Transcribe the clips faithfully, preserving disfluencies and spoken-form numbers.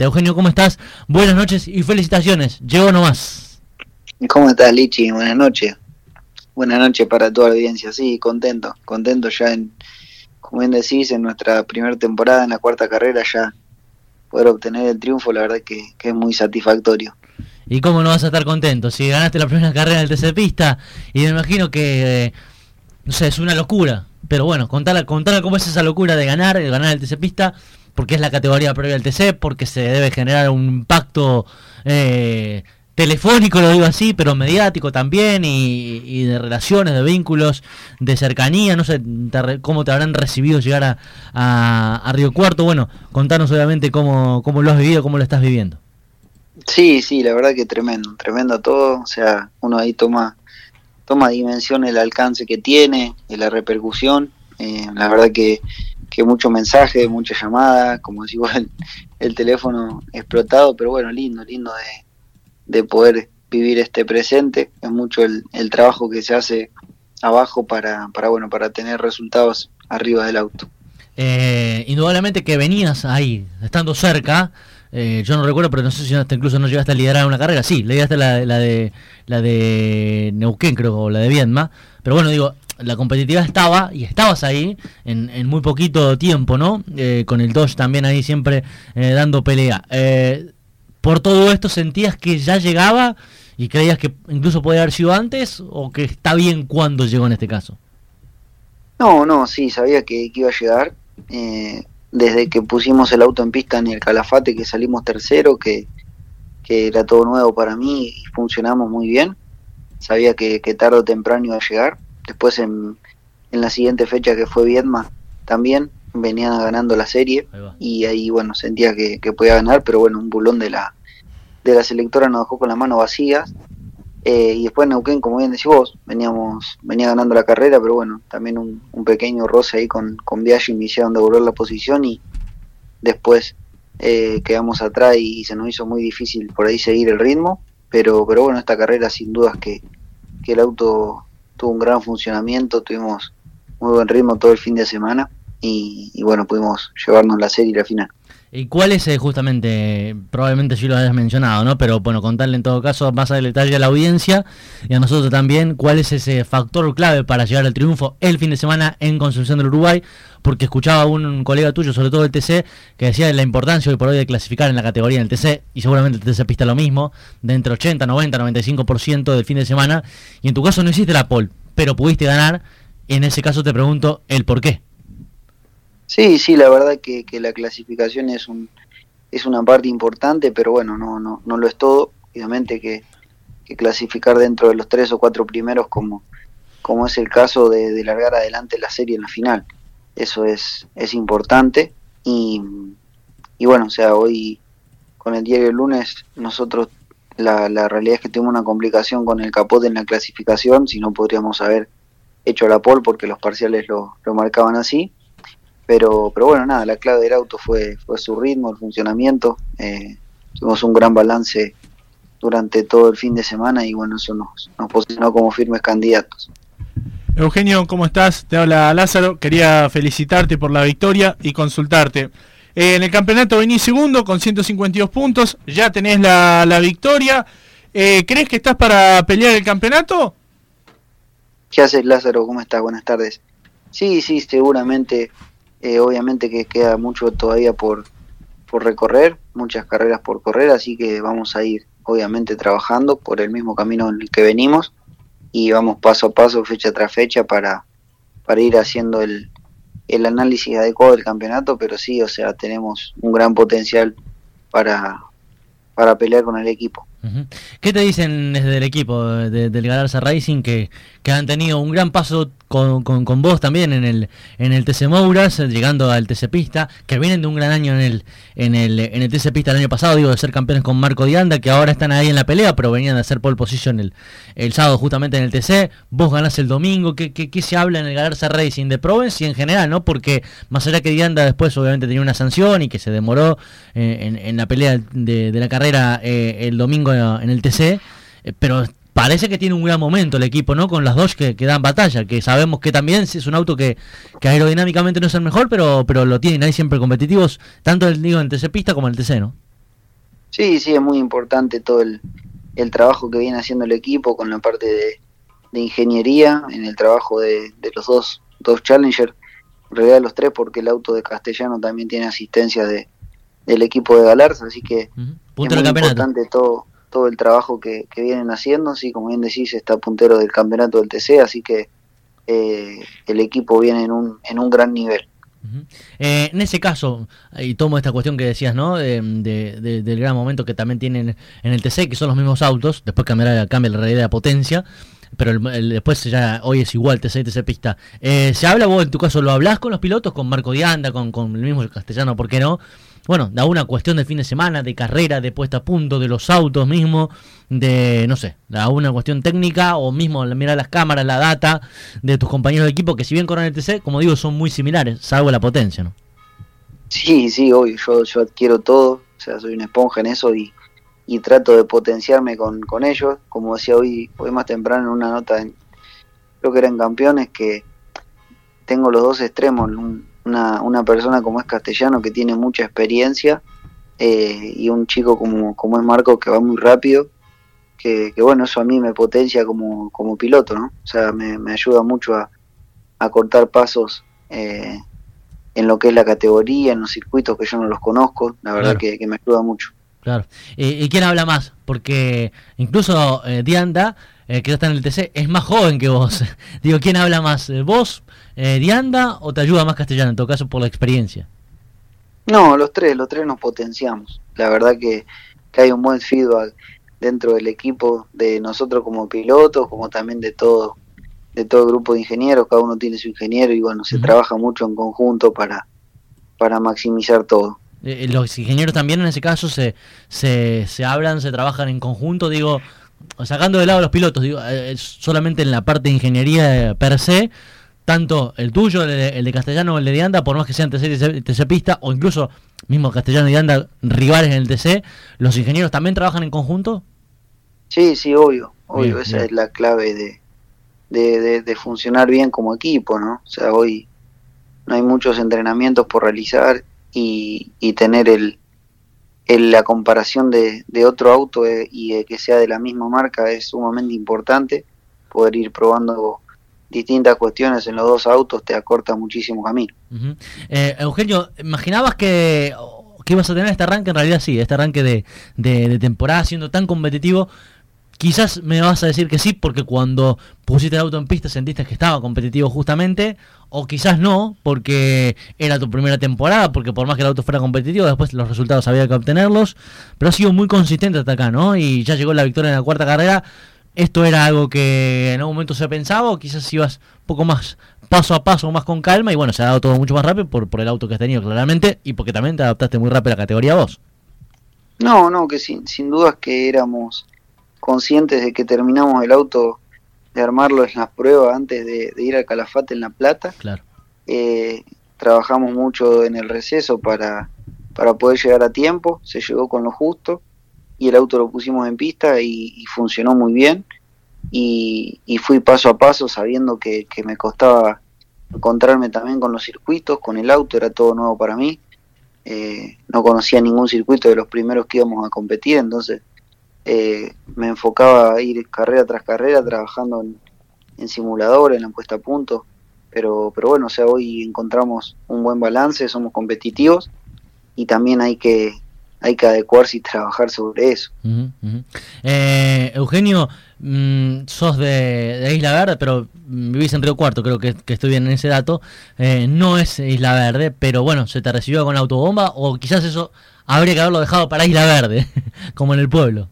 Eugenio, ¿cómo estás? Buenas noches y felicitaciones. Llegó nomás. ¿Cómo estás, Lichi? Buenas noches. Buenas noches para toda la audiencia. Sí, contento. Contento ya en, como bien decís, en nuestra primera temporada, en la cuarta carrera, ya poder obtener el triunfo, la verdad que, que es muy satisfactorio. ¿Y cómo no vas a estar contento? Si ganaste la primera carrera del T C Pista, y me imagino que, eh, no sé, es una locura. Pero bueno, contala, contala cómo es esa locura de ganar, de ganar el T C Pista, porque es la categoría previa al T C, porque se debe generar un impacto eh, telefónico, lo digo así, pero mediático también, y, y de relaciones, de vínculos, de cercanía. No sé te, cómo te habrán recibido llegar a, a, a Río Cuarto. Bueno, contanos obviamente cómo, cómo lo has vivido, cómo lo estás viviendo. Sí, sí, la verdad que tremendo, tremendo todo. O sea, uno ahí toma toma dimensión el alcance que tiene, y la repercusión. Eh, la verdad que, que mucho mensaje, mucha llamada, como decís vos, el, el teléfono explotado, pero bueno, lindo, lindo de, de poder vivir este presente. Es mucho el, el trabajo que se hace abajo para, para, bueno, para tener resultados arriba del auto. Eh, indudablemente que venías ahí, estando cerca. Eh, yo no recuerdo, pero no sé si hasta incluso no llegaste a liderar una carrera. Sí, lideraste la, la de la de Neuquén, creo, o la de Viedma. Pero bueno, digo, la competitividad estaba, y estabas ahí en, en muy poquito tiempo, ¿no? Eh, con el Dodge también ahí siempre eh, dando pelea. Eh, ¿Por todo esto sentías que ya llegaba y creías que incluso podía haber sido antes, o que está bien cuando llegó en este caso? No, no, sí, sabía que, que iba a llegar. Eh, desde que pusimos el auto en pista en el Calafate, que salimos tercero, que, que era todo nuevo para mí y funcionamos muy bien. Sabía que, que tarde o temprano iba a llegar. Después en, en la siguiente fecha, que fue Viedma, también venían ganando la serie, ahí y ahí bueno, sentía que, que podía ganar, pero bueno, un bulón de la de la selectora nos dejó con las manos vacías. Eh, y después Neuquén, como bien decís vos, veníamos, venía ganando la carrera, pero bueno, también un, un pequeño roce ahí con, con Biaggi, me hicieron devolver la posición, y después eh, quedamos atrás y, y se nos hizo muy difícil por ahí seguir el ritmo, pero, pero bueno, esta carrera sin dudas que, que el auto tuvo un gran funcionamiento, tuvimos muy buen ritmo todo el fin de semana, y, y bueno, pudimos llevarnos la serie y la final. ¿Y cuál es eh, justamente, probablemente sí lo hayas mencionado, ¿no? Pero bueno, contarle en todo caso más al detalle a la audiencia y a nosotros también, cuál es ese factor clave para llegar al triunfo el fin de semana en Concepción del Uruguay, porque escuchaba a un colega tuyo, sobre todo del T C, que decía de la importancia hoy por hoy de clasificar en la categoría del T C, y seguramente el T C Pista lo mismo, de entre ochenta, noventa, noventa y cinco por ciento del fin de semana, y en tu caso no hiciste la pole, pero pudiste ganar. En ese caso te pregunto el por qué. Sí, sí, la verdad que, que la clasificación es un es una parte importante, pero bueno, no no no lo es todo. Obviamente que, que clasificar dentro de los tres o cuatro primeros, como como es el caso de, de largar adelante la serie en la final, eso es es importante. Y, y bueno, o sea, hoy con el diario el lunes, nosotros la, la realidad es que tuvimos una complicación con el capote en la clasificación, si no podríamos haber hecho la pole porque los parciales lo, lo marcaban así. Pero, pero bueno, nada, la clave del auto fue, fue su ritmo, el funcionamiento. Eh, tuvimos un gran balance durante todo el fin de semana, y bueno, eso nos, nos posicionó como firmes candidatos. Eugenio, ¿cómo estás? Te habla Lázaro. Quería felicitarte por la victoria y consultarte. Eh, en el campeonato venís segundo con ciento cincuenta y dos puntos, ya tenés la, la victoria. Eh, ¿Crees que estás para pelear el campeonato? ¿Qué haces, Lázaro? ¿Cómo estás? Buenas tardes. Sí, sí, seguramente. Eh, obviamente que queda mucho todavía por, por recorrer, muchas carreras por correr, así que vamos a ir obviamente trabajando por el mismo camino en el que venimos, y vamos paso a paso, fecha tras fecha, para, para ir haciendo el, el análisis adecuado del campeonato. Pero sí, o sea, tenemos un gran potencial para, para pelear con el equipo. Uh-huh. ¿Qué te dicen desde el equipo de, del Galarza Racing, que, que han tenido un gran paso con, con, con vos también en el en el T C Mouras, llegando al T C Pista, que vienen de un gran año en el en el en el T C Pista el año pasado, digo, de ser campeones con Marco Dianda, que ahora están ahí en la pelea, pero venían de hacer pole position el, el sábado justamente en el T C? Vos ganás el domingo. ¿Qué, qué, qué se habla en el Galarza Racing de Provence y en general, no? Porque más allá que Dianda después obviamente tenía una sanción y que se demoró eh, en, en la pelea de, de la carrera eh, el domingo en el T C, eh, pero parece que tiene un gran momento el equipo, ¿no? Con las dos que, que dan batalla, que sabemos que también es un auto que, que aerodinámicamente no es el mejor, pero pero lo tienen ahí siempre competitivos, tanto el, digo, en el T C Pista como en el T C, ¿no? Sí, sí, es muy importante todo el, el trabajo que viene haciendo el equipo con la parte de, de ingeniería, en el trabajo de, de los dos, dos Challenger, en realidad los tres, porque el auto de Castellano también tiene asistencia de, del equipo de Galarza, así que Uh-huh. es muy importante todo, todo el trabajo que, que vienen haciendo. Sí, como bien decís, está puntero del campeonato del T C, así que eh, el equipo viene en un, en un gran nivel. Uh-huh. Eh, en ese caso, y tomo esta cuestión que decías, ¿no? De, de, de, del gran momento que también tienen en el T C, que son los mismos autos, después cambiará, cambia la realidad de la potencia, pero el, el, después ya hoy es igual T C y T C pista. Eh, ¿Se habla, vos en tu caso, lo hablás con los pilotos, con Marco Dianda, con, con el mismo Castellano, por qué no? Bueno, da una cuestión de fin de semana, de carrera, de puesta a punto, de los autos mismo, de, no sé, da una cuestión técnica, o mismo mirar las cámaras, la data de tus compañeros de equipo, que si bien corren el T C, como digo, son muy similares, salvo la potencia, ¿no? Sí, sí, obvio, yo, yo adquiero todo, o sea, soy una esponja en eso y, y trato de potenciarme con, con ellos, como decía hoy, hoy más temprano en una nota, en, creo que era en Campeones, que tengo los dos extremos, un, una, una persona como es Castellano que tiene mucha experiencia eh, y un chico como, como es Marco que va muy rápido, que, que bueno, eso a mí me potencia como, como piloto, ¿no? O sea, me, me ayuda mucho a, a cortar pasos eh, en lo que es la categoría, en los circuitos que yo no los conozco, la verdad. Claro. que, que me ayuda mucho. Claro. ¿Y, y quién habla más? Porque incluso eh, Dianda, eh, que está en el T C, es más joven que vos. Digo, ¿quién habla más? ¿Vos, eh, Dianda, o te ayuda más Castellano, en todo caso, por la experiencia? No, los tres, los tres nos potenciamos. La verdad que, que hay un buen feedback dentro del equipo, de nosotros como pilotos, como también de todo, de todo el grupo de ingenieros. Cada uno tiene su ingeniero y bueno, se uh-huh. trabaja mucho en conjunto para, para maximizar todo. Eh, los ingenieros también en ese caso se, se, se hablan, se trabajan en conjunto, digo, sacando de lado a los pilotos, digo, eh, solamente en la parte de ingeniería per se, tanto el tuyo, el de, el de Castellano o el de Dianda, por más que sean T C, T C pista, o incluso mismo Castellano y Dianda, rivales en el T C, ¿los ingenieros también trabajan en conjunto? Sí, sí, obvio, obvio, bien, esa bien. es la clave de, de, de, de funcionar bien como equipo, ¿no? O sea, hoy no hay muchos entrenamientos por realizar y, y tener el, el la comparación de, de otro auto eh, y de que sea de la misma marca es sumamente importante. Poder ir probando distintas cuestiones en los dos autos te acorta muchísimo camino. Uh-huh. eh, Eugenio, ¿imaginabas que, que ibas a tener este arranque? En realidad sí, este arranque de, de, de temporada siendo tan competitivo. Quizás me vas a decir que sí, porque cuando pusiste el auto en pista sentiste que estaba competitivo justamente, o quizás no, porque era tu primera temporada, porque por más que el auto fuera competitivo, después los resultados había que obtenerlos, pero ha sido muy consistente hasta acá, ¿no? Y ya llegó la victoria en la cuarta carrera. ¿Esto era algo que en algún momento se pensaba, o quizás ibas un poco más paso a paso, más con calma, y bueno, se ha dado todo mucho más rápido por, por el auto que has tenido claramente, y porque también te adaptaste muy rápido a la categoría vos? No, no, que sin, sin dudas que éramos conscientes de que terminamos el auto de armarlo en las pruebas antes de, de ir al Calafate en La Plata. Claro. Eh, trabajamos mucho en el receso para, para poder llegar a tiempo, se llegó con lo justo y el auto lo pusimos en pista y, y funcionó muy bien y, y fui paso a paso sabiendo que, que me costaba encontrarme también con los circuitos, con el auto, era todo nuevo para mí, eh, no conocía ningún circuito de los primeros que íbamos a competir, entonces Eh, me enfocaba a ir carrera tras carrera trabajando en, en simulador, en la puesta a punto, pero, pero bueno, o sea, hoy encontramos un buen balance, somos competitivos y también hay que hay que adecuarse y trabajar sobre eso. Uh-huh, uh-huh. Eh, Eugenio, mmm, sos de, de Isla Verde, pero vivís en Río Cuarto, creo que, que estoy bien en ese dato. Eh, no es Isla Verde, pero bueno, ¿se te recibió con la autobomba? O quizás eso habría que haberlo dejado para Isla Verde, como en el pueblo.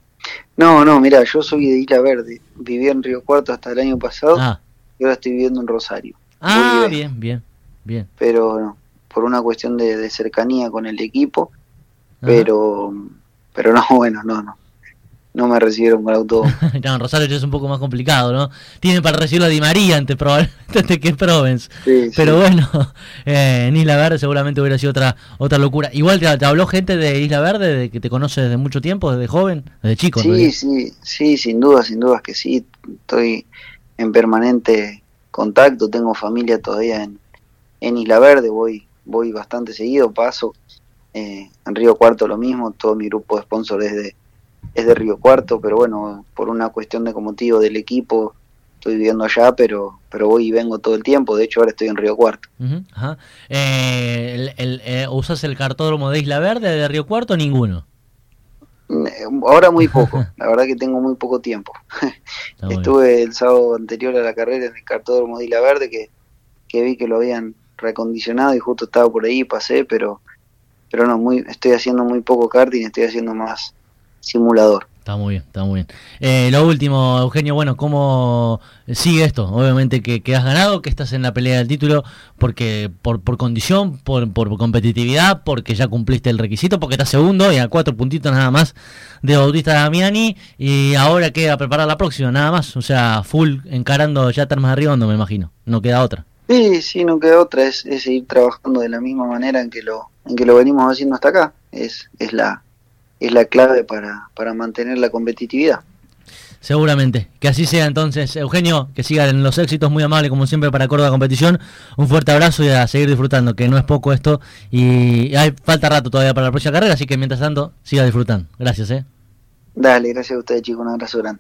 No, no, mira, yo soy de Isla Verde, viví en Río Cuarto hasta el año pasado ah. y ahora estoy viviendo en Rosario. Ah, bien, bien, bien. Pero no, por una cuestión de, de cercanía con el equipo, pero Ajá. pero no, bueno, no, no. No me recibieron con el auto. No, en Rosario ya es un poco más complicado, ¿no? Tienen para recibirlo a Di María antes, probablemente que Provence. Sí, pero sí. bueno, eh, en Isla Verde seguramente hubiera sido otra otra locura. Igual te, te habló gente de Isla Verde, de que te conoce desde mucho tiempo, desde joven, desde chico. Sí, ¿no? sí, sí, sin duda, sin dudas que sí. Estoy en permanente contacto, tengo familia todavía en, en Isla Verde, voy voy bastante seguido, paso Eh, en Río Cuarto lo mismo, todo mi grupo de sponsors es de, es de Río Cuarto, pero bueno, por una cuestión de motivo del equipo estoy viviendo allá, pero pero voy y vengo todo el tiempo. De hecho, ahora estoy en Río Cuarto. Uh-huh, ajá. Eh, el, el, eh, ¿Usas el cartódromo de Isla Verde, de Río Cuarto, o ninguno? Ahora muy poco, la verdad que tengo muy poco tiempo. Estuve bien. El sábado anterior a la carrera en el cartódromo de Isla Verde, que, que vi que lo habían recondicionado y justo estaba por ahí, pasé, pero pero no, muy estoy haciendo muy poco karting, estoy haciendo más simulador. Está muy bien, está muy bien. Eh, lo último, Eugenio, bueno, ¿cómo sigue esto? Obviamente que, que has ganado, que estás en la pelea del título, porque por por condición, por, por competitividad, porque ya cumpliste el requisito, porque estás segundo y a cuatro puntitos nada más de Bautista Damiani, y ahora queda preparar la próxima, nada más. O sea, full encarando ya Termas de Riondo, me imagino. No queda otra. Sí, sí, no queda otra, es, es seguir trabajando de la misma manera en que lo en que lo venimos haciendo hasta acá. Es es la es la clave para, para mantener la competitividad. Seguramente, que así sea entonces. Eugenio, que sigan los éxitos, muy amable como siempre para Córdoba Competición. Un fuerte abrazo y a seguir disfrutando, que no es poco esto, y hay falta rato todavía para la próxima carrera, así que mientras tanto, siga disfrutando. Gracias, eh. Dale, gracias a ustedes, chicos, un abrazo grande.